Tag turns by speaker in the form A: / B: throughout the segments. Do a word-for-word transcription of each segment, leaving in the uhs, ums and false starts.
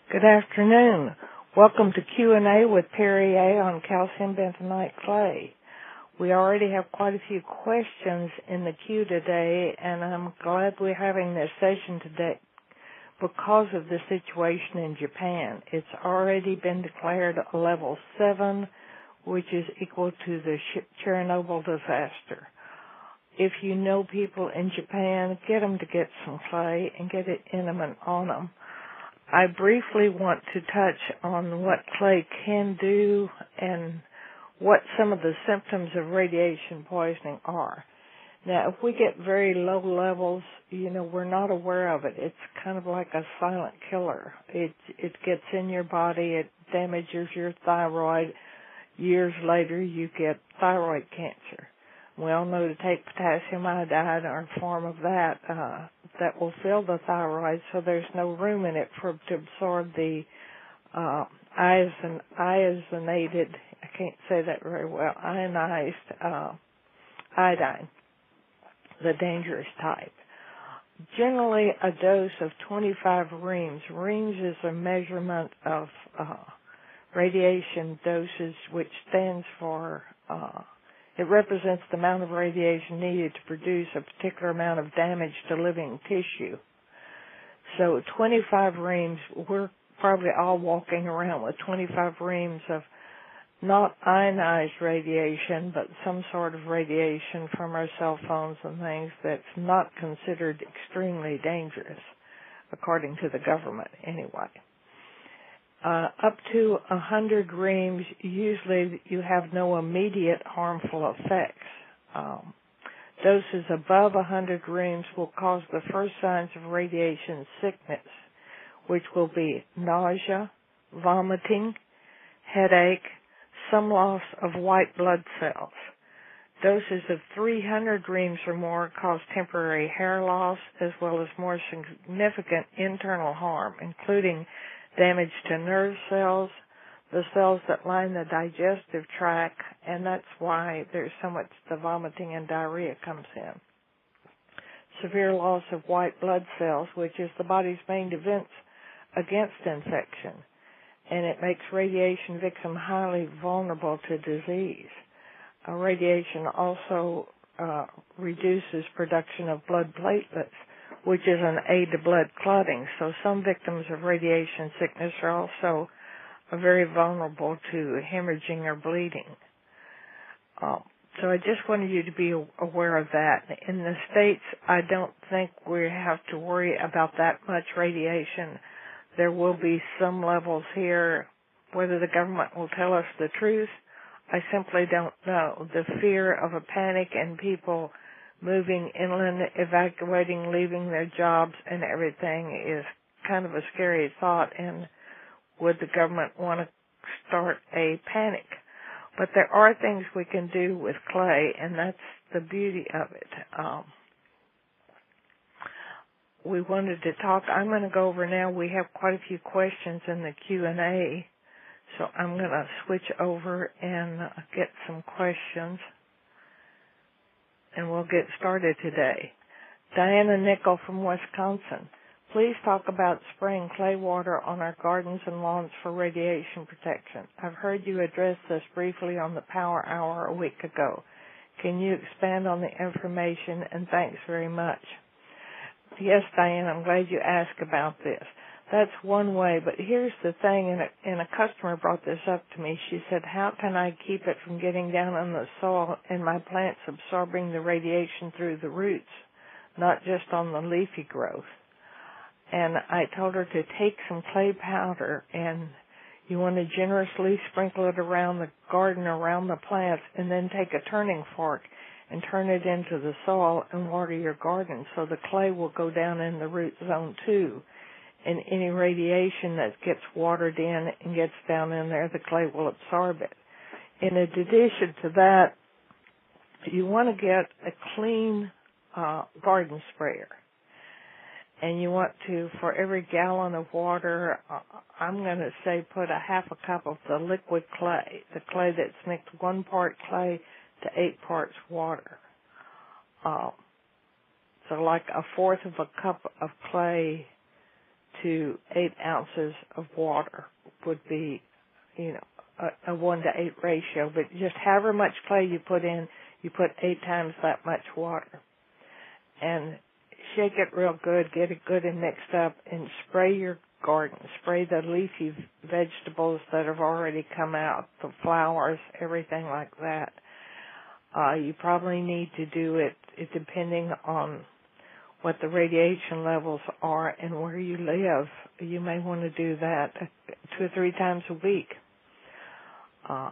A: Good afternoon. Welcome to Q and A with Perry A. on calcium bentonite clay. We already have quite a few questions in the queue today, and I'm glad we're having this session today because of the situation in Japan. It's already been declared a level seven, which is equal to the Chernobyl disaster. If you know people in Japan, get them to get some clay and get it in them and on them. I briefly want to touch on what clay can do and what some of the symptoms of radiation poisoning are. Now, if we get very low levels, you know, we're not aware of it. It's kind of like a silent killer. It it gets in your body, it damages your thyroid. Years later, you get thyroid cancer. We all know to take potassium iodide or a form of that. Uh, that will fill the thyroid, so there's no room in it for to absorb the uh, iosin, iosonated, I can't say that very well, ionized uh, iodine, the dangerous type. Generally, a dose of twenty-five reams. Reams is a measurement of uh, radiation doses, which stands for uh, It represents the amount of radiation needed to produce a particular amount of damage to living tissue. So twenty-five reams, we're probably all walking around with twenty-five reams of not ionized radiation, but some sort of radiation from our cell phones and things that's not considered extremely dangerous, according to the government anyway. Uh, up to one hundred reams, usually you have no immediate harmful effects. Um, doses above one hundred reams will cause the first signs of radiation sickness, which will be nausea, vomiting, headache, some loss of white blood cells. Doses of three hundred reams or more cause temporary hair loss as well as more significant internal harm, including damage to nerve cells, the cells that line the digestive tract, and that's why there's so much the vomiting and diarrhea comes in. Severe loss of white blood cells, which is the body's main defense against infection, and it makes radiation victim highly vulnerable to disease. Uh, radiation also uh, reduces production of blood platelets, which is an aid to blood clotting. So some victims of radiation sickness are also very vulnerable to hemorrhaging or bleeding. Uh, so I just wanted you to be aware of that. In the States, I don't think we have to worry about that much radiation. There will be some levels here. Whether the government will tell us the truth, I simply don't know. The fear of a panic and people moving inland, evacuating, leaving their jobs and everything is kind of a scary thought, and would the government want to start a panic? But there are things we can do with clay, and that's the beauty of it. Um, we wanted to talk, I'm going to go over now, we have quite a few questions in the Q and A, so I'm going to switch over and uh, get some questions, and we'll get started today. Diana Nickel from Wisconsin. Please talk about spraying clay water on our gardens and lawns for radiation protection. I've heard you address this briefly on the Power Hour a week ago. Can you expand on the information, and thanks very much. Yes, Diana, I'm glad you asked about this. That's one way, but here's the thing, and a, and a customer brought this up to me. She said, how can I keep it from getting down on the soil and my plants absorbing the radiation through the roots, not just on the leafy growth? And I told her to take some clay powder, and you want to generously sprinkle it around the garden, around the plants, and then take a turning fork and turn it into the soil and water your garden, so the clay will go down in the root zone too. And any radiation that gets watered in and gets down in there, the clay will absorb it. In addition to that, you want to get a clean uh, garden sprayer. And you want to, for every gallon of water, uh, I'm going to say put a half a cup of the liquid clay, the clay that's mixed one part clay to eight parts water. Uh, so like a fourth of a cup of clay to eight ounces of water would be, you know, a, a one to eight ratio. But just however much clay you put in, you put eight times that much water. And shake it real good, get it good and mixed up, and spray your garden. Spray the leafy vegetables that have already come out, the flowers, everything like that. Uh, you probably need to do it, it depending on what the radiation levels are and where you live. You may want to do that two or three times a week. Uh,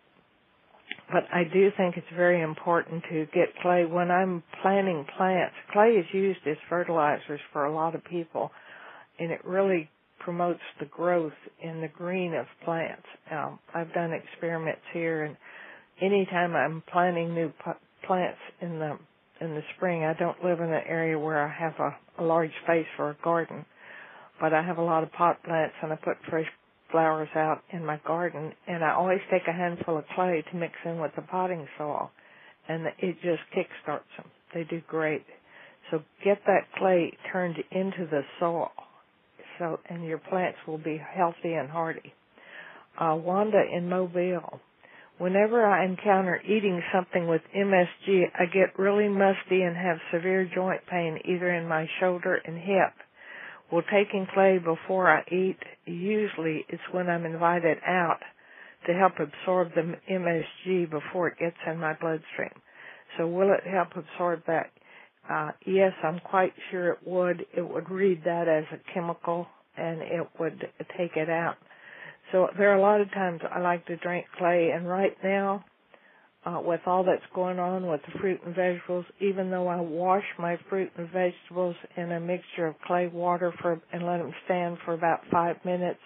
A: but I do think it's very important to get clay. When I'm planting plants, clay is used as fertilizers for a lot of people, and it really promotes the growth in the green of plants. Um, I've done experiments here, and anytime I'm planting new p- plants in the in the spring, I don't live in an area where I have a, a large space for a garden, but I have a lot of pot plants, and I put fresh flowers out in my garden, and I always take a handful of clay to mix in with the potting soil, and it just kickstarts them. They do great. So get that clay turned into the soil, so and your plants will be healthy and hardy. Uh, Wanda in Mobile. Whenever I encounter eating something with M S G, I get really musty and have severe joint pain either in my shoulder and hip. Will taking clay before I eat, usually it's when I'm invited out to help absorb the M S G before it gets in my bloodstream. So will it help absorb that? Uh, yes, I'm quite sure it would. It would read that as a chemical, and it would take it out. So there are a lot of times I like to drink clay, and right now, uh, with all that's going on with the fruit and vegetables, even though I wash my fruit and vegetables in a mixture of clay water for and let them stand for about five minutes,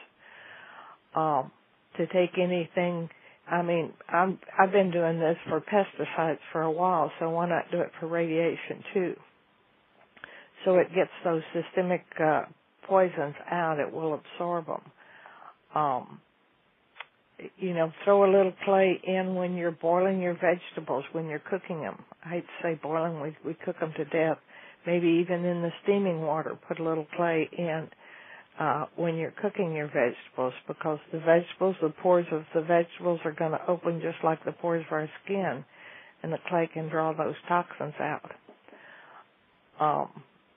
A: um, to take anything, I mean, I'm, I've been doing this for pesticides for a while, so why not do it for radiation too? So it gets those systemic uh, poisons out. It will absorb them. Um, you know, throw a little clay in when you're boiling your vegetables, when you're cooking them. I hate to say boiling, we, we cook them to death. Maybe even in the steaming water, put a little clay in uh, when you're cooking your vegetables, because the vegetables, the pores of the vegetables are going to open just like the pores of our skin, and the clay can draw those toxins out. Um,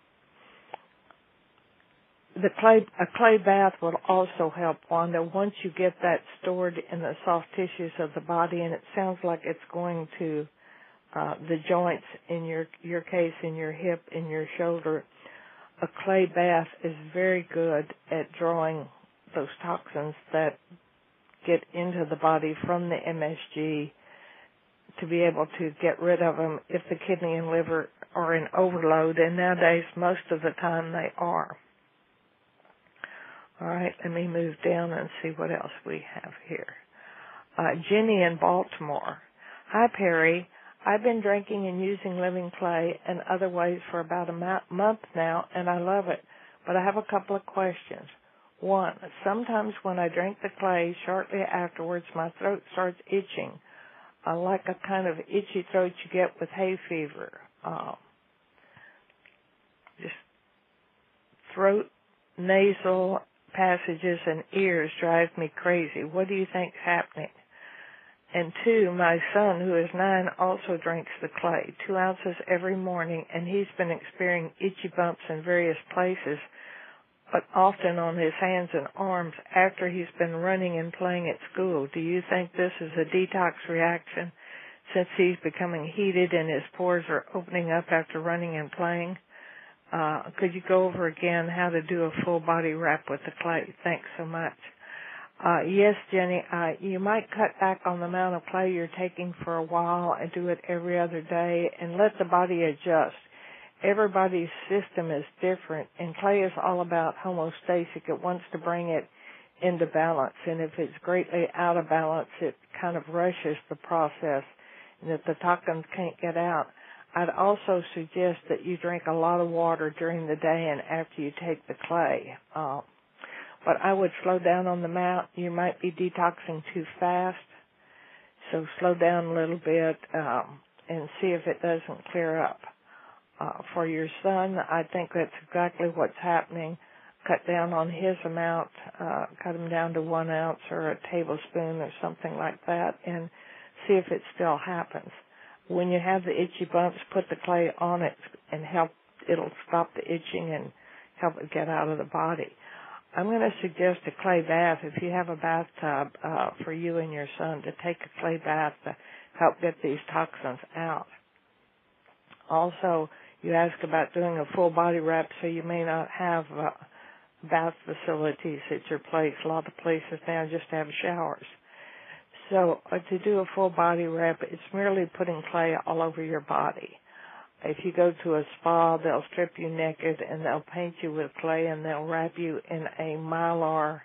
A: The clay, a clay bath will also help, Wanda, once you get that stored in the soft tissues of the body, and it sounds like it's going to uh, the joints in your, your case, in your hip, in your shoulder. A clay bath is very good at drawing those toxins that get into the body from the M S G to be able to get rid of them if the kidney and liver are in overload, and nowadays most of the time they are. All right, let me move down and see what else we have here. Uh, Jenny in Baltimore. Hi, Perry. I've been drinking and using living clay and other ways for about a mo- month now, and I love it. But I have a couple of questions. One, sometimes when I drink the clay, shortly afterwards, my throat starts itching, uh, like a kind of itchy throat you get with hay fever. Uh, just throat, nasal passages and ears drive me crazy. What do you think's happening? And two, my son, who is nine, also drinks the clay, two ounces every morning, and he's been experiencing itchy bumps in various places, but often on his hands and arms after he's been running and playing at school. Do you think this is a detox reaction since he's becoming heated and his pores are opening up after running and playing? Uh, could you go over again how to do a full body wrap with the clay? Thanks so much. Uh, yes, Jenny, uh, you might cut back on the amount of clay you're taking for a while and do it every other day and let the body adjust. Everybody's system is different, and clay is all about homeostasis. It wants to bring it into balance, and if it's greatly out of balance, it kind of rushes the process, and if the toxins can't get out, I'd also suggest that you drink a lot of water during the day and after you take the clay. Uh, but I would slow down on the amount. You might be detoxing too fast, so slow down a little bit um, and see if it doesn't clear up. Uh, for your son, I think that's exactly what's happening. cut down on his amount, uh, cut them down to one ounce or a tablespoon or something like that, and see if it still happens. When you have the itchy bumps, put the clay on it and help. It'll stop the itching and help it get out of the body. I'm going to suggest a clay bath. If you have a bathtub uh, for you and your son, to take a clay bath to help get these toxins out. Also, you ask about doing a full body wrap, so you may not have uh, bath facilities at your place. A lot of places now just have showers. So uh, to do a full body wrap, it's merely putting clay all over your body. If you go to a spa, they'll strip you naked and they'll paint you with clay and they'll wrap you in a mylar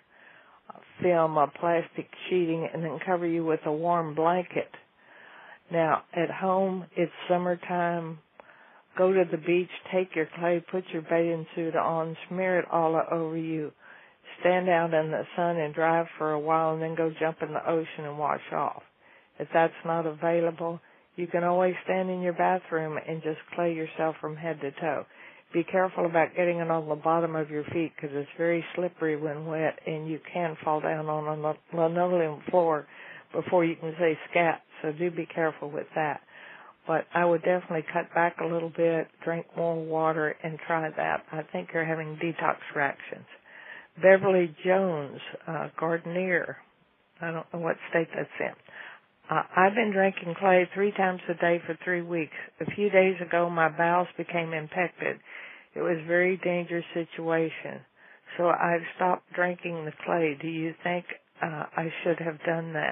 A: film, a plastic sheeting, and then cover you with a warm blanket. Now, at home, it's summertime. Go to the beach, take your clay, put your bathing suit on, smear it all over you. Stand out in the sun and dry for a while and then go jump in the ocean and wash off. If that's not available, you can always stand in your bathroom and just clay yourself from head to toe. Be careful about getting it on the bottom of your feet because it's very slippery when wet and you can fall down on a linoleum floor before you can say scat, so do be careful with that. But I would definitely cut back a little bit, drink more water, and try that. I think you're having detox reactions. Beverly Jones, uh, Gardenier, I don't know what state that's in. Uh, I've been drinking clay three times a day for three weeks. A few days ago, my bowels became infected. It was a very dangerous situation. So I've stopped drinking the clay. Do you think uh, I should have done that?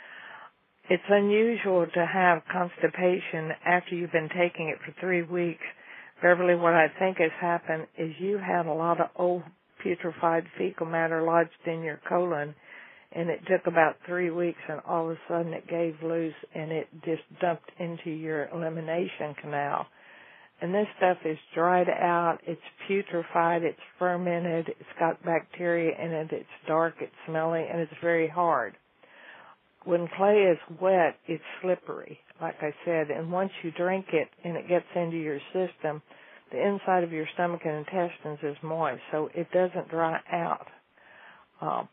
A: It's unusual to have constipation after you've been taking it for three weeks. Beverly, what I think has happened is you had a lot of old putrefied fecal matter lodged in your colon, and it took about three weeks, and all of a sudden it gave loose, and it just dumped into your elimination canal. And this stuff is dried out, it's putrefied, it's fermented, it's got bacteria in it, it's dark, it's smelly, and it's very hard. When clay is wet, it's slippery, like I said, and once you drink it and it gets into your system, the inside of your stomach and intestines is moist, so it doesn't dry out. Um,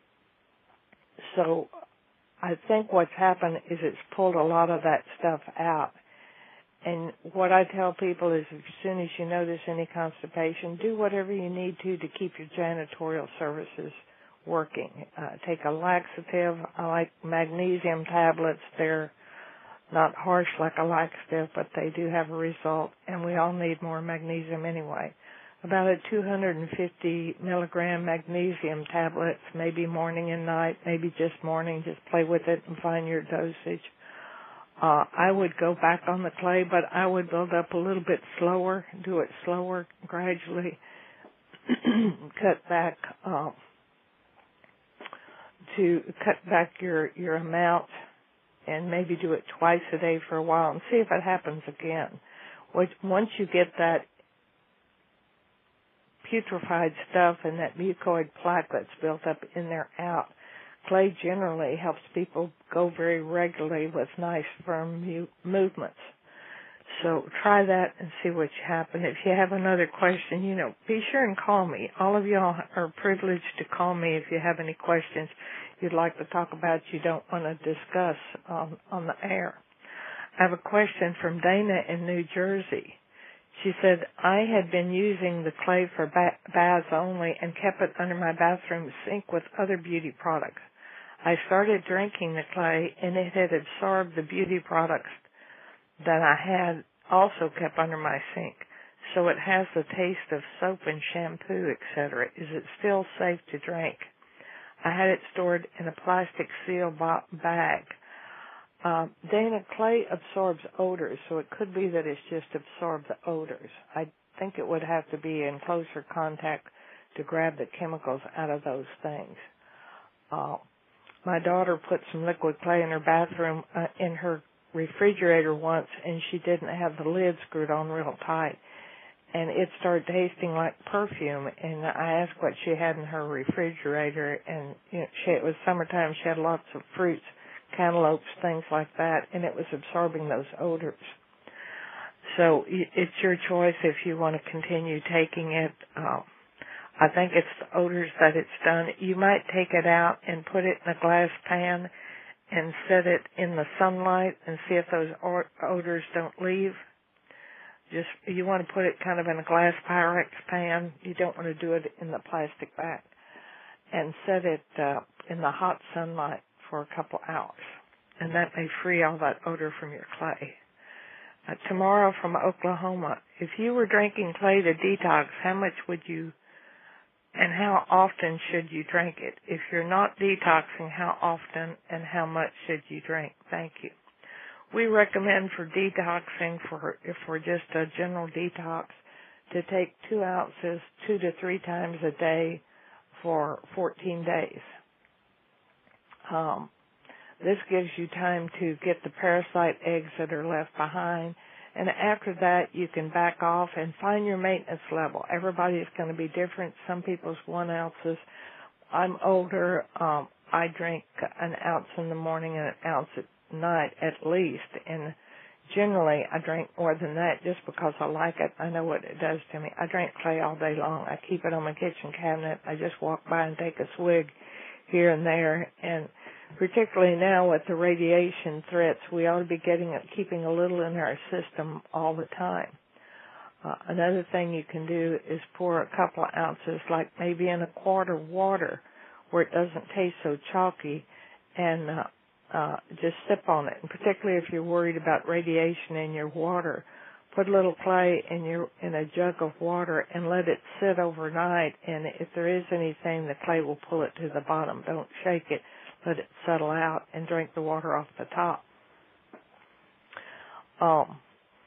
A: so I think what's happened is it's pulled a lot of that stuff out. And what I tell people is as soon as you notice any constipation, do whatever you need to to keep your janitorial services working. Uh, take a laxative. I like magnesium tablets. They're not harsh like a laxative, but they do have a result, and we all need more magnesium anyway. About a two hundred fifty milligram magnesium tablets, maybe morning and night, maybe just morning. Just play with it and find your dosage. Uh, I would go back on the clay, but I would build up a little bit slower, do it slower, gradually, cut back uh, to cut back your, your amount, and maybe do it twice a day for a while and see if it happens again. Once you get that putrefied stuff and that mucoid plaque that's built up in there out, clay generally helps people go very regularly with nice firm mu- movements. So try that and see what happens. If you have another question, you know, be sure and call me. All of y'all are privileged to call me if you have any questions you'd like to talk about you don't want to discuss on, on the air. I have a question from Dana in New Jersey. She said, I had been using the clay for ba- baths only and kept it under my bathroom sink with other beauty products. I started drinking the clay, and it had absorbed the beauty products that I had also kept under my sink. So it has the taste of soap and shampoo, et cetera. Is it still safe to drink? I had it stored in a plastic seal bag. Uh, Dana, clay absorbs odors, so it could be that it's just absorbed the odors. I think it would have to be in closer contact to grab the chemicals out of those things. Uh, my daughter put some liquid clay in her bathroom, uh, in her refrigerator once, and she didn't have the lid screwed on real tight. And it started tasting like perfume, and I asked what she had in her refrigerator, and you know, she, it was summertime, she had lots of fruits, cantaloupes, things like that, and it was absorbing those odors. So it's your choice if you want to continue taking it. Uh, I think it's the odors that it's done. You might take it out and put it in a glass pan and set it in the sunlight and see if those odors don't leave. Just, you want to put it kind of in a glass Pyrex pan. You don't want to do it in the plastic bag. And set it uh, in the hot sunlight for a couple hours. And that may free all that odor from your clay. Uh, tomorrow from Oklahoma, if you were drinking clay to detox, how much would you, and how often should you drink it? If you're not detoxing, how often and how much should you drink? Thank you. We recommend for detoxing, for if we're just a general detox, to take two ounces two to three times a day for fourteen days. Um, this gives you time to get the parasite eggs that are left behind, and after that you can back off and find your maintenance level. Everybody is going to be different. Some people's one ounces. I'm older. Um, I drink an ounce in the morning and an ounce at night at least, and generally I drink more than that just because I like it. I know what it does to me. I drink clay all day long. I keep it on my kitchen cabinet. I just walk by and take a swig here and there, and particularly now with the radiation threats, we ought to be getting it, keeping a little in our system all the time. Uh, another thing you can do is pour a couple of ounces, like maybe in a quart of water where it doesn't taste so chalky, and uh, Uh, just sip on it, and particularly if you're worried about radiation in your water, put a little clay in your in a jug of water and let it sit overnight, and if there is anything, the clay will pull it to the bottom. Don't shake it. Let it settle out and drink the water off the top. Um,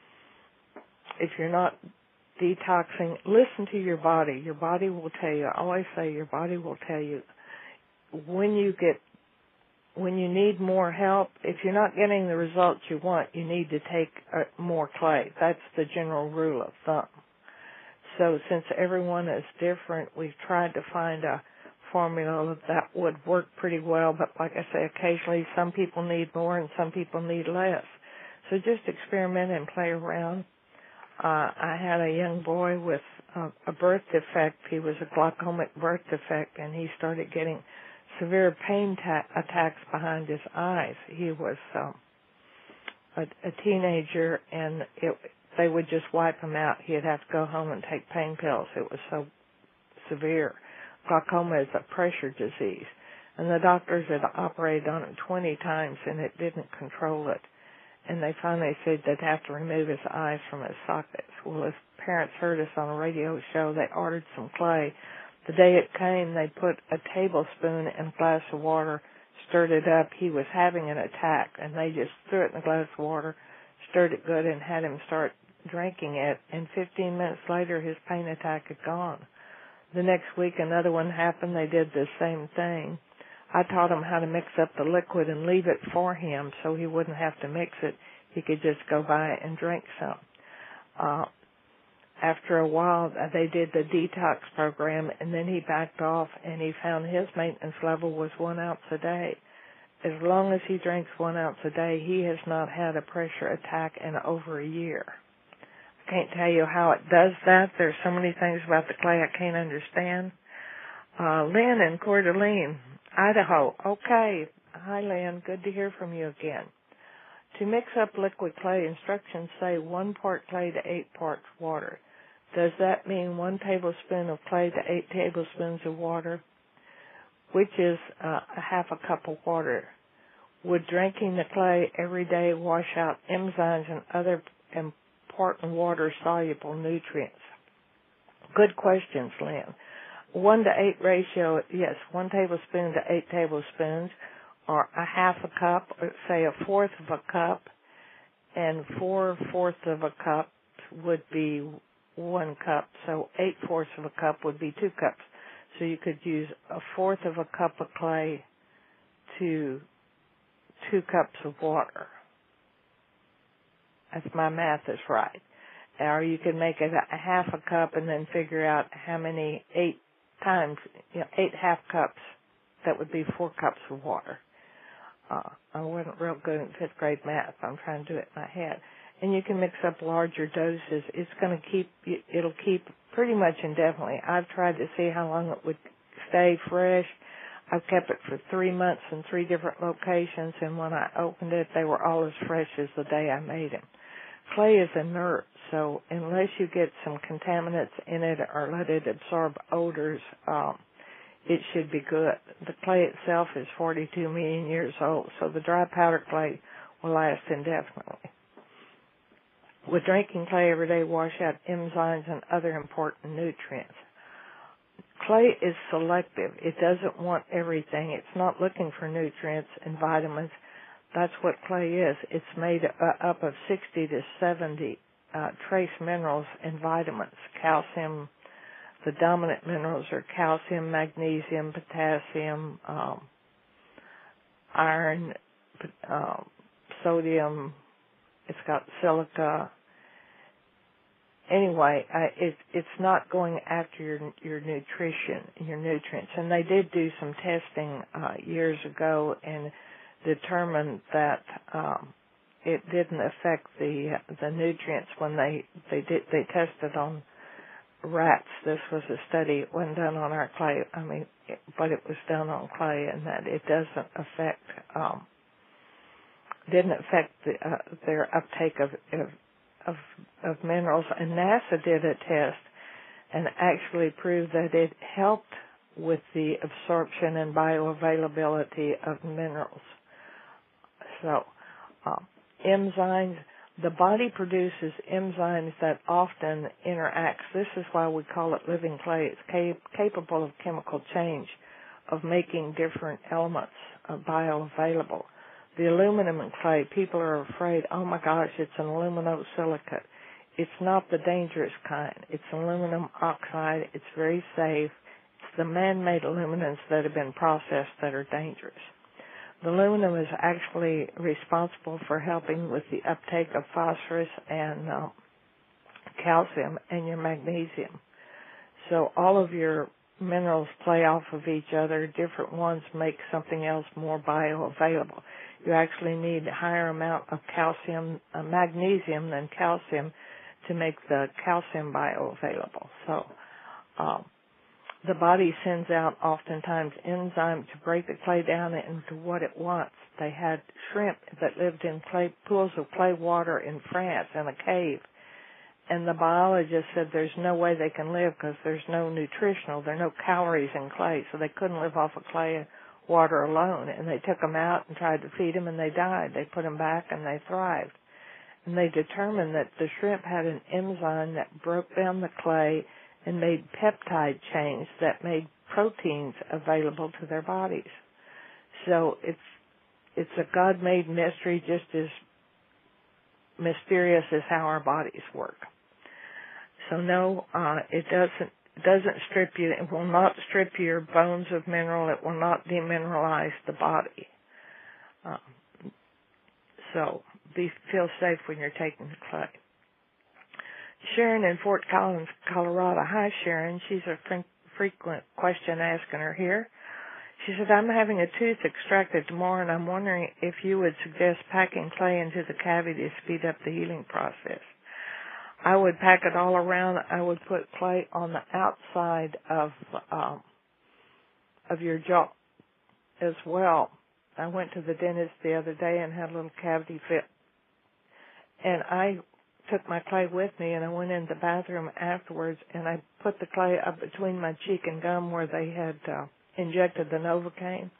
A: if you're not detoxing, listen to your body. Your body will tell you. I always say your body will tell you when you get When you need more help. If you're not getting the results you want, you need to take uh, more clay. That's the general rule of thumb. So since everyone is different, we've tried to find a formula that would work pretty well, but like I say, occasionally some people need more and some people need less. So just experiment and play around. Uh, I had a young boy with a, a birth defect. He was a glaucomic birth defect, and he started getting severe pain ta- attacks behind his eyes. He was um, a, a teenager, and it, they would just wipe him out. He'd have to go home and take pain pills. It was so severe. Glaucoma is a pressure disease, and the doctors had operated on it twenty times, and it didn't control it. And they finally said they'd have to remove his eyes from his sockets. Well, his parents heard us on a radio show. They ordered some clay. The day it came, they put a tablespoon in a glass of water, stirred it up. He was having an attack, and they just threw it in a glass of water, stirred it good, and had him start drinking it. And fifteen minutes later, his pain attack had gone. The next week, another one happened. They did the same thing. I taught him how to mix up the liquid and leave it for him so he wouldn't have to mix it. He could just go by and drink some. Uh, After a while, they did the detox program, and then he backed off, and he found his maintenance level was one ounce a day. As long as he drinks one ounce a day, he has not had a pressure attack in over a year. I can't tell you how it does that. There's so many things about the clay I can't understand. Uh, Lynn in Coeur d'Alene, Idaho. Okay. Hi, Lynn. Good to hear from you again. To mix up liquid clay, instructions say one part clay to eight parts water. Does that mean one tablespoon of clay to eight tablespoons of water, which is uh, a half a cup of water? Would drinking the clay every day wash out enzymes and other important water-soluble nutrients? Good questions, Lynn. One to eight ratio, yes, one tablespoon to eight tablespoons, or a half a cup, or say a fourth of a cup, and four fourths of a cup would be one cup, so eight fourths of a cup would be two cups. So you could use a fourth of a cup of clay to two cups of water. If my math is right. Or you can make it a half a cup and then figure out how many, eight times, you know, eight half cups, that would be four cups of water. Uh, I wasn't real good at fifth grade math. I'm trying to do it in my head. And you can mix up larger doses. It's going to keep, it'll keep pretty much indefinitely. I've tried to see how long it would stay fresh. I've kept it for three months in three different locations, and when I opened it, they were all as fresh as the day I made them. Clay is inert, so unless you get some contaminants in it or let it absorb odors, um, it should be good. The clay itself is forty-two million years old, so the dry powder clay will last indefinitely. With drinking clay every day, wash out enzymes and other important nutrients. Clay is selective. It doesn't want everything. It's not looking for nutrients and vitamins. That's what clay is. It's made uh, up of sixty to seventy uh, trace minerals and vitamins. Calcium, the dominant minerals are calcium, magnesium, potassium, um, iron, uh, sodium. It's got silica. Anyway, I, it, it's not going after your your nutrition, your nutrients. And they did do some testing uh, years ago and determined that um, it didn't affect the the nutrients when they they did they tested on rats. This was a study. It wasn't done on our clay. I mean, it, but it was done on clay, and that it doesn't affect um, didn't affect the, uh, their uptake of, of of of minerals. And NASA did a test and actually proved that it helped with the absorption and bioavailability of minerals. So, um, enzymes, the body produces enzymes that often interact. This is why we call it living clay. It's cap- capable of chemical change, of making different elements uh, bioavailable. The aluminum in clay, people are afraid, oh my gosh, it's an aluminosilicate. It's not the dangerous kind. It's aluminum oxide. It's very safe. It's the man-made aluminums that have been processed that are dangerous. The aluminum is actually responsible for helping with the uptake of phosphorus and uh, calcium and your magnesium. So all of your minerals play off of each other. Different ones make something else more bioavailable. You actually need a higher amount of calcium, uh, magnesium than calcium to make the calcium bioavailable. So um, the body sends out oftentimes enzyme to break the clay down into what it wants. They had shrimp that lived in clay pools of clay water in France in a cave. And the biologist said there's no way they can live because there's no nutritional, there are no calories in clay, so they couldn't live off of clay water alone. And they took them out and tried to feed them, and they died. They put them back, and they thrived. And they determined that the shrimp had an enzyme that broke down the clay and made peptide chains that made proteins available to their bodies. So it's it's a God-made mystery, just as mysterious as how our bodies work. So no, uh, it doesn't doesn't strip you. It will not strip your bones of mineral. It will not demineralize the body. Um, so be feel safe when you're taking the clay. Sharon in Fort Collins, Colorado. Hi, Sharon. She's a fre- frequent question asking here. She said, I'm having a tooth extracted tomorrow, and I'm wondering if you would suggest packing clay into the cavity to speed up the healing process. I would pack it all around. I would put clay on the outside of um, of your jaw as well. I went to the dentist the other day and had a little cavity fit, and I took my clay with me, and I went in the bathroom afterwards, and I put the clay up between my cheek and gum where they had uh, injected the Novocaine.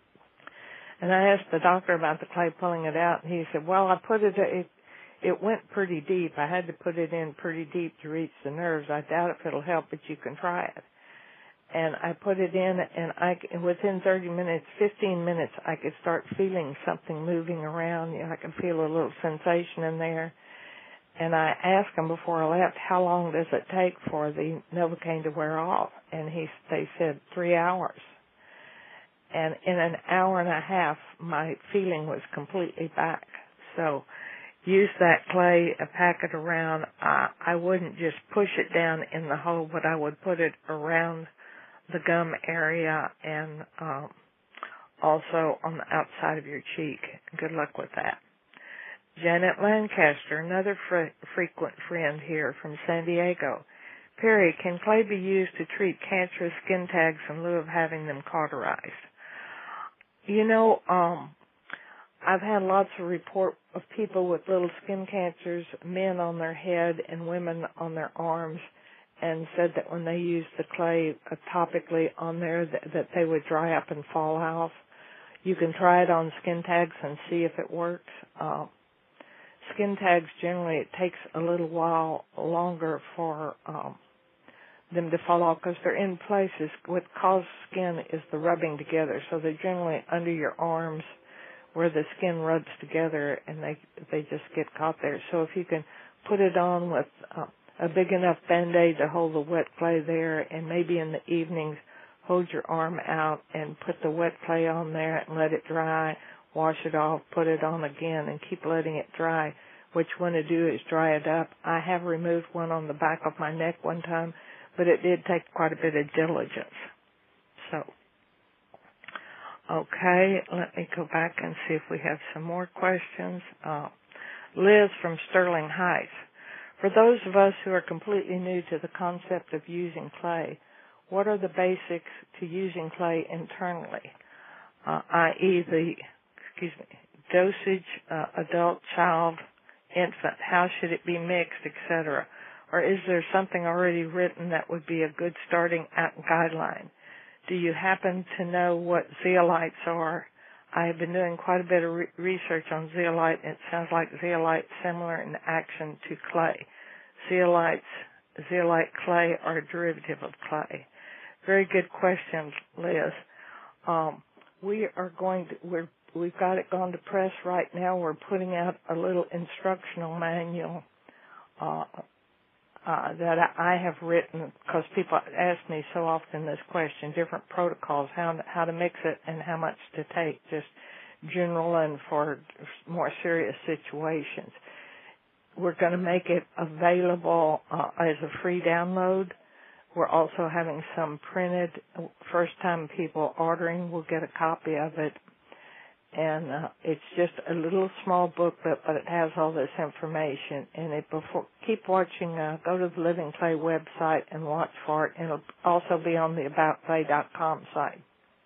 A: And I asked the doctor about the clay pulling it out, and he said, well, I put it, it, it went pretty deep. I had to put it in pretty deep to reach the nerves. I doubt if it'll help, but you can try it. And I put it in, and I, within thirty minutes, fifteen minutes, I could start feeling something moving around. You know, I could feel a little sensation in there. And I asked him before I left, how long does it take for the Novocaine to wear off? And he, they said three hours. And in an hour and a half, my feeling was completely back. So use that clay, pack it around. Uh, I wouldn't just push it down in the hole, but I would put it around the gum area and um, also on the outside of your cheek. Good luck with that. Janet Lancaster, another fr- frequent friend here from San Diego. Perry, can clay be used to treat cancerous skin tags in lieu of having them cauterized? You know, um, I've had lots of report of people with little skin cancers, men on their head and women on their arms, and said that when they used the clay uh, topically on there that, that they would dry up and fall off. You can try it on skin tags and see if it works. Uh, skin tags, generally, it takes a little while longer for um, them to fall off because they're in places. What causes skin is the rubbing together, so they're generally under your arms where the skin rubs together, and they they just get caught there. So if you can put it on with uh, a big enough Band-Aid to hold the wet clay there, and maybe in the evenings hold your arm out and put the wet clay on there and let it dry, wash it off, put it on again, and keep letting it dry. What you want to do is dry it up. I have removed one on the back of my neck one time, but it did take quite a bit of diligence. So, okay, let me go back and see if we have some more questions. Uh, Liz from Sterling Heights. For those of us who are completely new to the concept of using clay, what are the basics to using clay internally, uh, that is the, excuse me, dosage, uh, adult, child, infant, how should it be mixed, et cetera? Or is there something already written that would be a good starting guideline? Do you happen to know what zeolites are? I have been doing quite a bit of re- research on zeolite, and it sounds like zeolite similar in action to clay. Zeolites, zeolite clay are a derivative of clay. Very good question, Liz. Um, we are going to, we're, we've got it gone to press right now. We're putting out a little instructional manual uh, uh, that I have written because people ask me so often this question, different protocols, how to, how to mix it and how much to take, just general and for more serious situations. We're going to make it available uh, as a free download. We're also having some printed. First time people ordering will get a copy of it. And uh, it's just a little small booklet, but it has all this information. And it before, keep watching, uh, go to the Living Clay website and watch for it. And it'll also be on the about clay dot com site.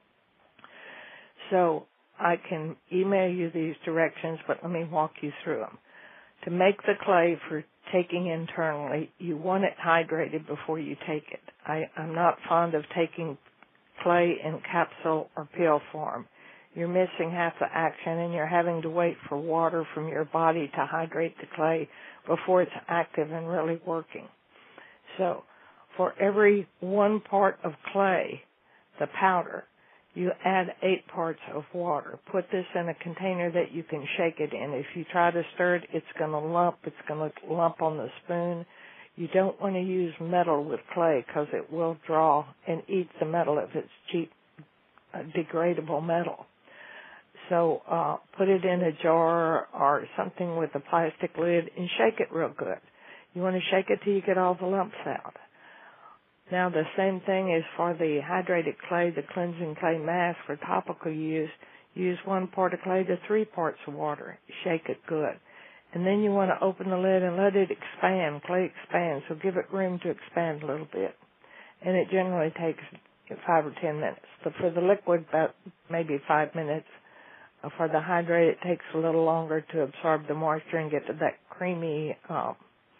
A: So I can email you these directions, but let me walk you through them. To make the clay for taking internally, you want it hydrated before you take it. I, I'm not fond of taking clay in capsule or pill form. You're missing half the action, and you're having to wait for water from your body to hydrate the clay before it's active and really working. So for every one part of clay, the powder, you add eight parts of water. Put this in a container that you can shake it in. If you try to stir it, it's going to lump. It's going to lump on the spoon. You don't want to use metal with clay because it will draw and eat the metal if it's cheap, uh, degradable metal. So uh, put it in a jar or something with a plastic lid and shake it real good. You want to shake it till you get all the lumps out. Now, the same thing is for the hydrated clay, the cleansing clay mask for topical use. Use one part of clay to three parts of water. Shake it good. And then you want to open the lid and let it expand. Clay expands, so give it room to expand a little bit. And it generally takes five or ten minutes. But for the liquid, about maybe five minutes. For the hydrated, it takes a little longer to absorb the moisture and get to that creamy, um,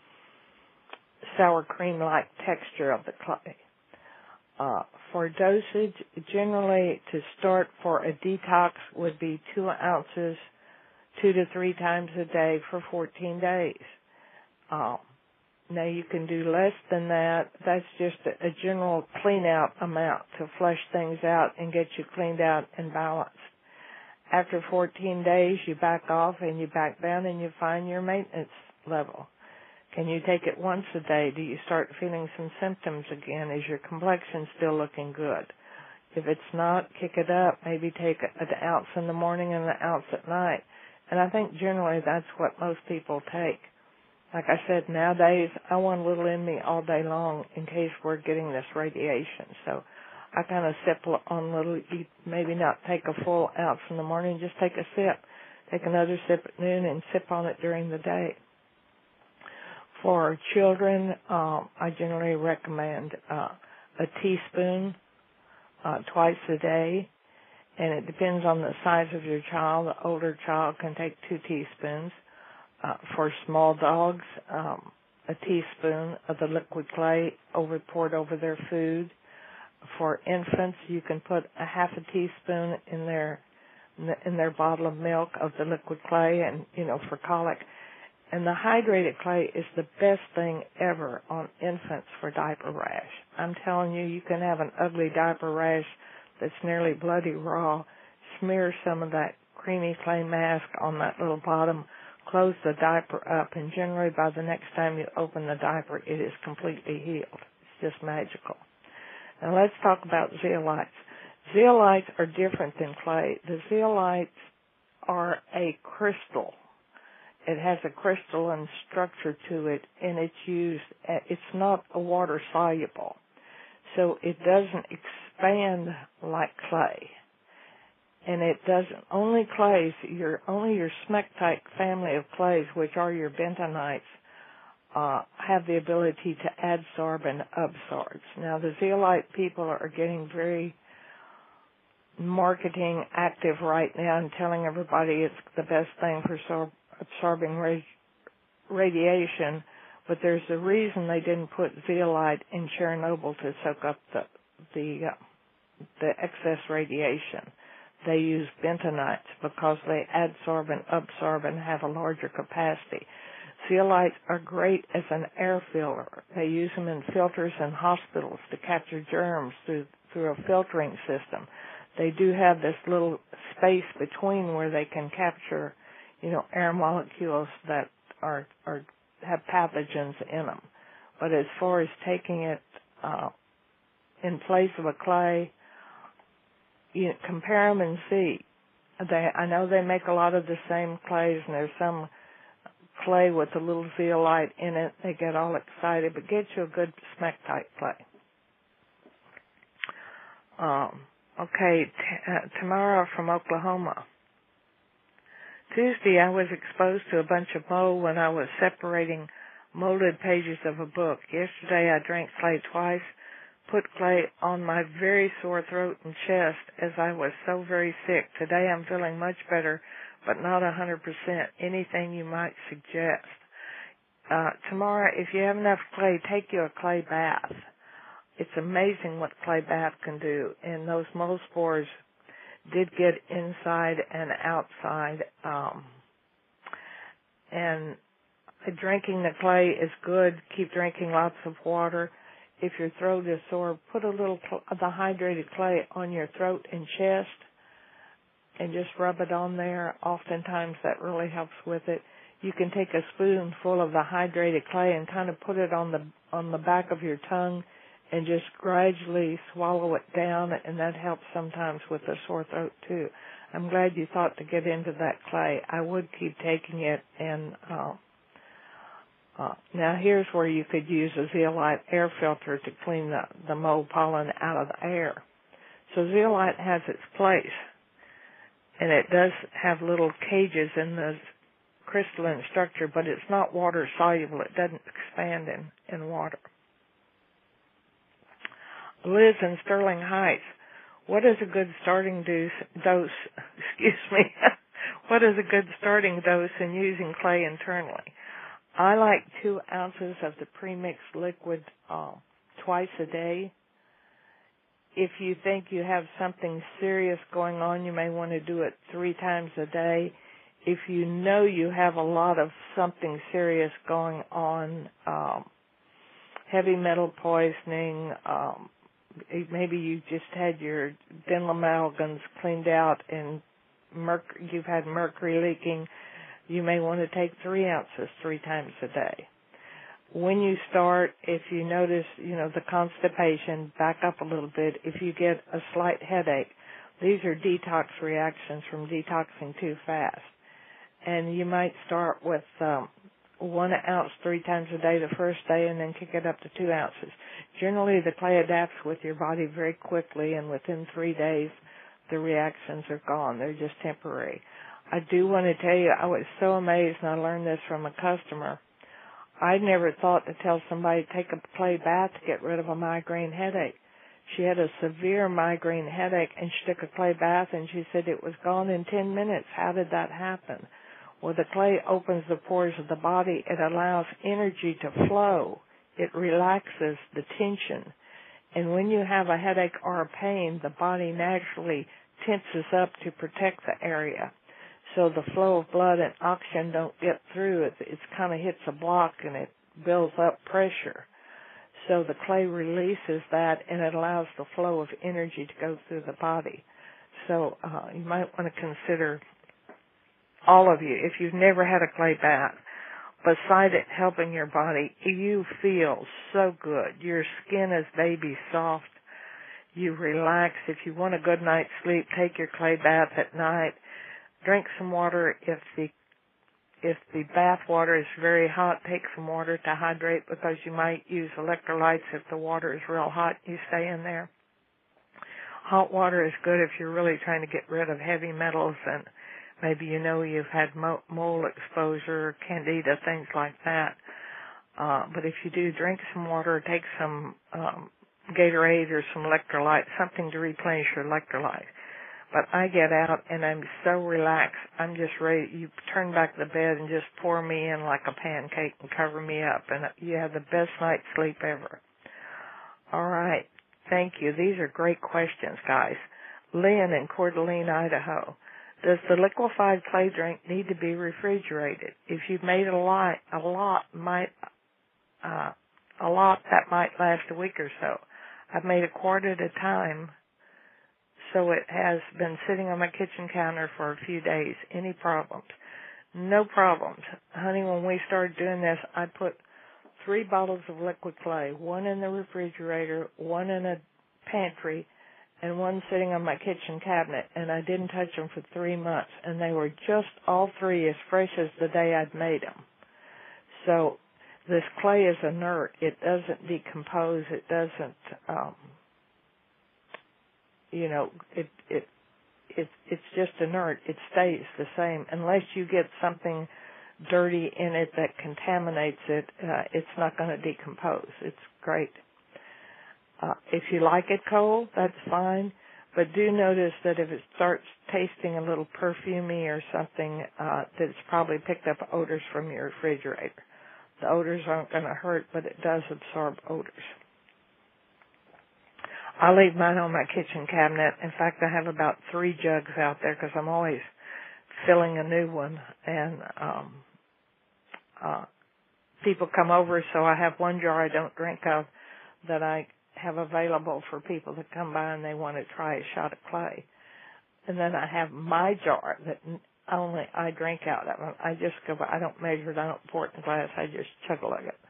A: sour cream-like texture of the clay. Uh, for dosage, generally to start for a detox would be two ounces, two to three times a day for fourteen days. Uh, now you can do less than that. That's just a, a general clean-out amount to flush things out and get you cleaned out and balanced. After fourteen days, you back off and you back down and you find your maintenance level. Can you take it once a day? Do you start feeling some symptoms again? Is your complexion still looking good? If it's not, kick it up. Maybe take an ounce in the morning and an ounce at night. And I think generally that's what most people take. Like I said, nowadays I want a little in me all day long in case we're getting this radiation. So I kind of sip on a little, maybe not take a full ounce in the morning, just take a sip. Take another sip at noon and sip on it during the day. For children, um, I generally recommend uh, a teaspoon uh, twice a day, and it depends on the size of your child. The older child can take two teaspoons. Uh, for small dogs, um, a teaspoon of the liquid clay over poured over their food. For infants, you can put a half a teaspoon in their in their bottle of milk of the liquid clay, and you know for colic. And the hydrated clay is the best thing ever on infants for diaper rash. I'm telling you, you can have an ugly diaper rash that's nearly bloody raw. Smear some of that creamy clay mask on that little bottom, close the diaper up, and generally by the next time you open the diaper, it is completely healed. It's just magical. Now let's talk about zeolites. Zeolites are different than clay. The zeolites are a crystal. It has a crystalline structure to it, and it's used, it's not a water soluble. So it doesn't expand like clay. And it doesn't, only clays, your, only your smectite family of clays, which are your bentonites, uh, have the ability to adsorb and absorb. Now the zeolite people are getting very marketing active right now and telling everybody it's the best thing for absor- absorbing ra- radiation, but there's a reason they didn't put zeolite in Chernobyl to soak up the the, uh, the excess radiation. They use bentonites because they adsorb and absorb and have a larger capacity. Zeolites are great as an air filter. They use them in filters in hospitals to capture germs through through a filtering system. They do have this little space between where they can capture, you know, air molecules that are are have pathogens in them. But as far as taking it uh, in place of a clay, you know, compare them and see. They, I know they make a lot of the same clays, and there's some clay with a little zeolite in it. They get all excited, but get you a good smectite clay. Um, okay, t- uh, Tamara from Oklahoma. Tuesday, I was exposed to a bunch of mold when I was separating molded pages of a book. Yesterday, I drank clay twice, put clay on my very sore throat and chest as I was so very sick. Today, I'm feeling much better, but not one hundred percent. Anything you might suggest? Uh, Tamara, if you have enough clay, take you a clay bath. It's amazing what clay bath can do, and those mold spores did get inside and outside. Um, and drinking the clay is good. Keep drinking lots of water. If your throat is sore, put a little cl- the hydrated clay on your throat and chest and just rub it on there. Oftentimes that really helps with it. You can take a spoonful of the hydrated clay and kind of put it on the on the back of your tongue and just gradually swallow it down, and that helps sometimes with a sore throat too. I'm glad you thought to get into that clay. I would keep taking it, and uh, uh, now here's where you could use a zeolite air filter to clean the, the mold pollen out of the air. So zeolite has its place, and it does have little cages in the crystalline structure, but it's not water soluble. It doesn't expand in, in water. Liz in Sterling Heights, what is a good starting dose, dose excuse me, what is a good starting dose in using clay internally? I like two ounces of the premixed liquid uh, twice a day. If you think you have something serious going on, you may want to do it three times a day. If you know you have a lot of something serious going on, um, heavy metal poisoning, um, maybe you just had your dental amalgams cleaned out and merc- you've had mercury leaking, you may want to take three ounces three times a day. When you start, if you notice, you know, the constipation, back up a little bit. If you get a slight headache, these are detox reactions from detoxing too fast. And you might start with um, one ounce three times a day the first day and then kick it up to two ounces. Generally, the clay adapts with your body very quickly, and within three days, the reactions are gone. They're just temporary. I do want to tell you, I was so amazed, and I learned this from a customer. I never thought to tell somebody to take a clay bath to get rid of a migraine headache. She had a severe migraine headache, and she took a clay bath, and she said it was gone in ten minutes. How did that happen? Well, the clay opens the pores of the body. It allows energy to flow. It relaxes the tension. And when you have a headache or a pain, the body naturally tenses up to protect the area. So the flow of blood and oxygen don't get through. It it kind of hits a block, and it builds up pressure. So the clay releases that, and it allows the flow of energy to go through the body. So uh, you might want to consider, all of you, if you've never had a clay bath, beside it helping your body, you feel so good. Your skin is baby soft. You relax. If you want a good night's sleep, take your clay bath at night. Drink some water. If the if the bath water is very hot, take some water to hydrate, because you might use electrolytes if the water is real hot. You stay in there. Hot water is good if you're really trying to get rid of heavy metals, and maybe you know you've had mold exposure, candida, things like that. Uh, but if you do, drink some water, take some um, Gatorade or some electrolyte, something to replenish your electrolyte. But I get out, and I'm so relaxed. I'm just ready. You turn back the bed and just pour me in like a pancake and cover me up, and you have the best night's sleep ever. All right. Thank you. These are great questions, guys. Lynn in Coeur d'Alene, Idaho. Does the liquefied clay drink need to be refrigerated? If you've made a lot, a lot might, uh, a lot that might last a week or so. I've made a quart at a time, so it has been sitting on my kitchen counter for a few days. Any problems? No problems. Honey, when we started doing this, I put three bottles of liquid clay, one in the refrigerator, one in a pantry, and one sitting on my kitchen cabinet, and I didn't touch them for three months, and they were just all three as fresh as the day I'd made them. So this clay is inert. It doesn't decompose. It doesn't, um, you know, it it it it's just inert. It stays the same unless you get something dirty in it that contaminates it. Uh, it's not going to decompose. It's great. Uh, if you like it cold, that's fine, but do notice that if it starts tasting a little perfumey or something, uh, that it's probably picked up odors from your refrigerator. The odors aren't going to hurt, but it does absorb odors. I leave mine on my kitchen cabinet. In fact, I have about three jugs out there because I'm always filling a new one, and um, uh, people come over, so I have one jar I don't drink of that I have available for people that come by and they want to try a shot of clay. And then I have my jar that only I drink out of. I just go by, I don't measure it, I don't pour it in glass, I just chug-a-lug it.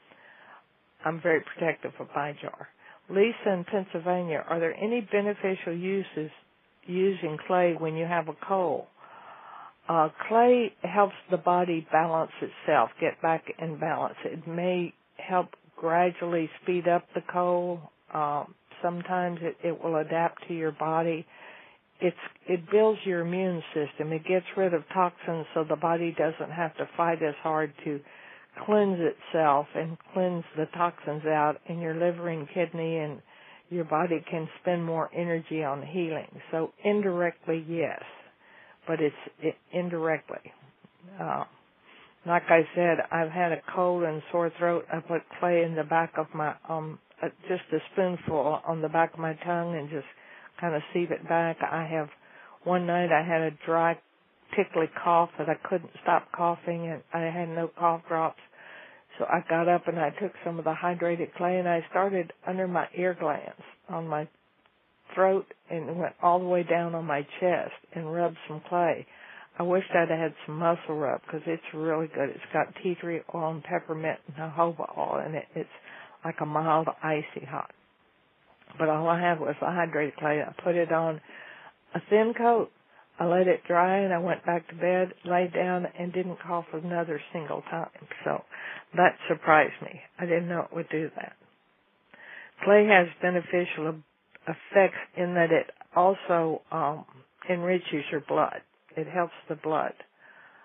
A: I'm very protective of my jar. Lisa in Pennsylvania, are there any beneficial uses using clay when you have a cold? Uh, clay helps the body balance itself, get back in balance. It may help gradually speed up the cold. Um, sometimes it, it will adapt to your body. It's, it builds your immune system. It gets rid of toxins so the body doesn't have to fight as hard to cleanse itself and cleanse the toxins out, and your liver and kidney and your body can spend more energy on healing. So indirectly, yes, but it's it, indirectly. Uh, Like I said, I've had a cold and sore throat. I put clay in the back of my, um, uh, just a spoonful on the back of my tongue and just kind of sieve it back. I have, one night I had a dry, tickly cough that I couldn't stop coughing, and I had no cough drops. So I got up and I took some of the hydrated clay and I started under my ear glands on my throat and went all the way down on my chest and rubbed some clay. I wished I'd had some muscle rub because it's really good. It's got tea tree oil and peppermint and jojoba oil in it. It's like a mild icy hot. But all I had was the hydrated clay. I put it on a thin coat. I let it dry and I went back to bed, laid down, and didn't cough another single time. So that surprised me. I didn't know it would do that. Clay has beneficial effects in that it also um, enriches your blood. It helps the blood.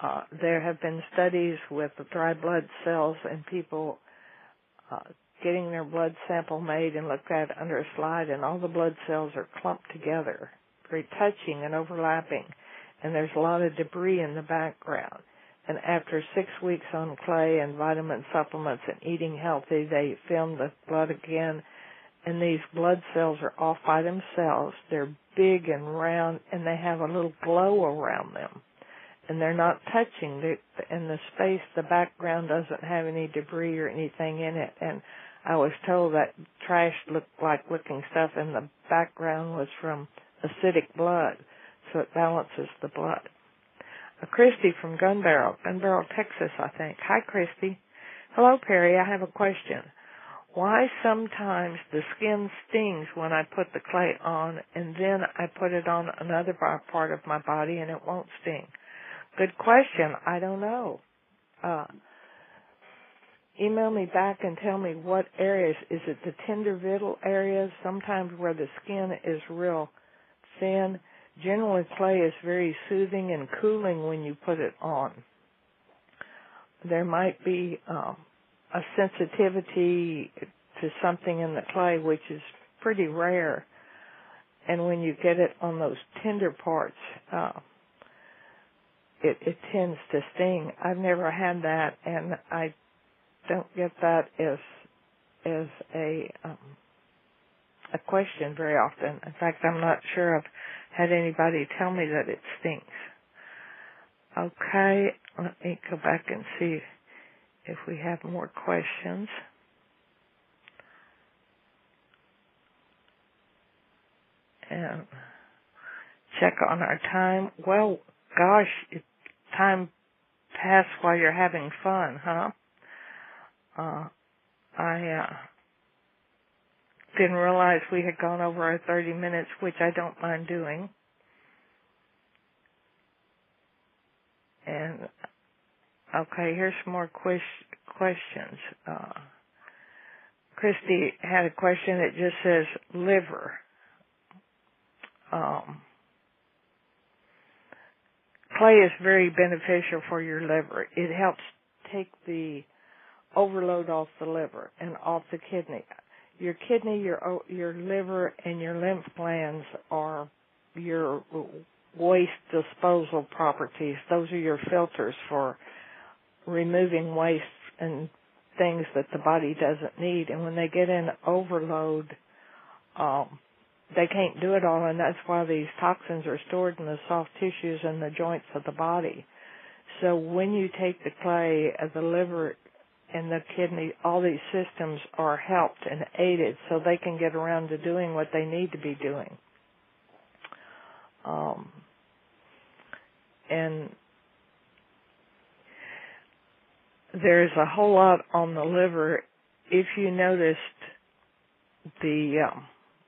A: Uh, there have been studies with the dry blood cells and people uh, getting their blood sample made and looked at under a slide, and all the blood cells are clumped together, very touching and overlapping, and there's a lot of debris in the background. And after six weeks on clay and vitamin supplements and eating healthy, they filmed the blood again, and these blood cells are off by themselves. They're big and round, and they have a little glow around them. And they're not touching. They, in the space, the background doesn't have any debris or anything in it. And I was told that trash looked like looking stuff, and the background was from acidic blood, so it balances the blood. Uh, Christy from Gun Barrel, Gun Barrel, Texas, I think. Hi, Christy. Hello, Perry. I have a question. Why sometimes the skin stings when I put the clay on, and then I put it on another part of my body and it won't sting? Good question. I don't know. Uh, email me back and tell me what areas. Is it the tender vittle areas? Sometimes where the skin is real thin. Generally, clay is very soothing and cooling when you put it on. There might be um, a sensitivity to something in the clay, which is pretty rare. And when you get it on those tender parts, uh, It, it tends to sting. I've never had that, and I don't get that as as a um, a question very often. In fact, I'm not sure I've had anybody tell me that it stinks. Okay, let me go back and see if we have more questions. And check on our time. Well, gosh, it, time passed while you're having fun, huh? Uh, I uh, didn't realize we had gone over our thirty minutes, which I don't mind doing. And, okay, here's some more ques- questions. Uh, Christy had a question that just says liver. Um, clay is very beneficial for your liver. It helps take the overload off the liver and off the kidney. Your kidney, your your liver, and your lymph glands are your waste disposal properties. Those are your filters for removing waste and things that the body doesn't need. And when they get in overload, um, they can't do it all, and that's why these toxins are stored in the soft tissues and the joints of the body. So when you take the clay, uh, the liver and the kidney, all these systems are helped and aided so they can get around to doing what they need to be doing. Um, and there's a whole lot on the liver. If you noticed the um,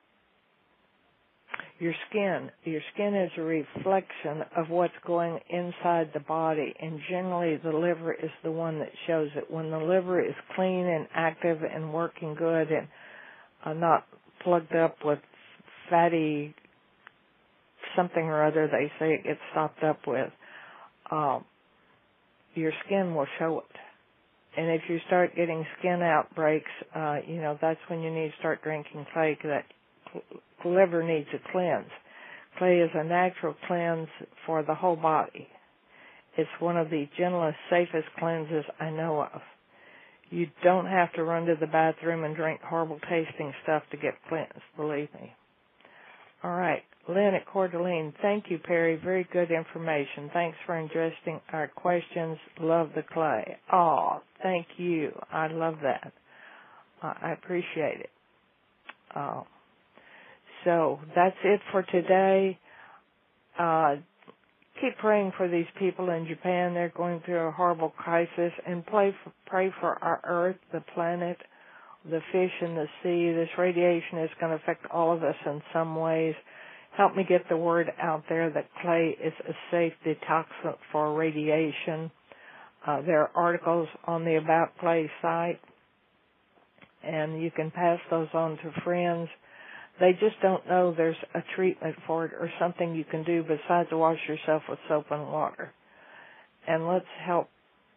A: your skin, your skin is a reflection of what's going inside the body, and generally the liver is the one that shows it. When the liver is clean and active and working good and uh, not plugged up with fatty something or other they say it gets stopped up with, um, your skin will show it. And if you start getting skin outbreaks, uh, you know, that's when you need to start drinking clay. That liver needs a cleanse. Clay is a natural cleanse for the whole body. It's one of the gentlest, safest cleanses I know of. You don't have to run to the bathroom and drink horrible tasting stuff to get cleansed, believe me. All right, Lynn at Coeur d'Alene, thank you, Perry. Very good information. Thanks for addressing our questions. Love the clay. Oh, thank you. I love that. Uh, I appreciate it. Uh, so that's it for today. Uh, keep praying for these people in Japan. They're going through a horrible crisis, and pray for, pray for our Earth, the planet, the fish in the sea. This radiation is going to affect all of us in some ways. Help me get the word out there that clay is a safe detoxant for radiation. Uh, there are articles on the About Clay site, and you can pass those on to friends. They just don't know there's a treatment for it or something you can do besides wash yourself with soap and water. and let's help.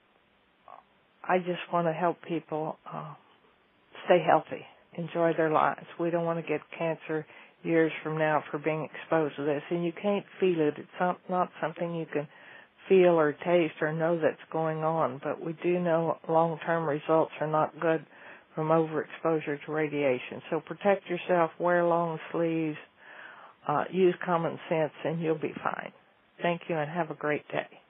A: I just want to help people uh, stay healthy, enjoy their lives. We don't want to get cancer years from now for being exposed to this, and you can't feel it. It's not, not something you can feel or taste or know that's going on, but we do know long-term results are not good from overexposure to radiation. So protect yourself, wear long sleeves, uh, use common sense, and you'll be fine. Thank you, and have a great day.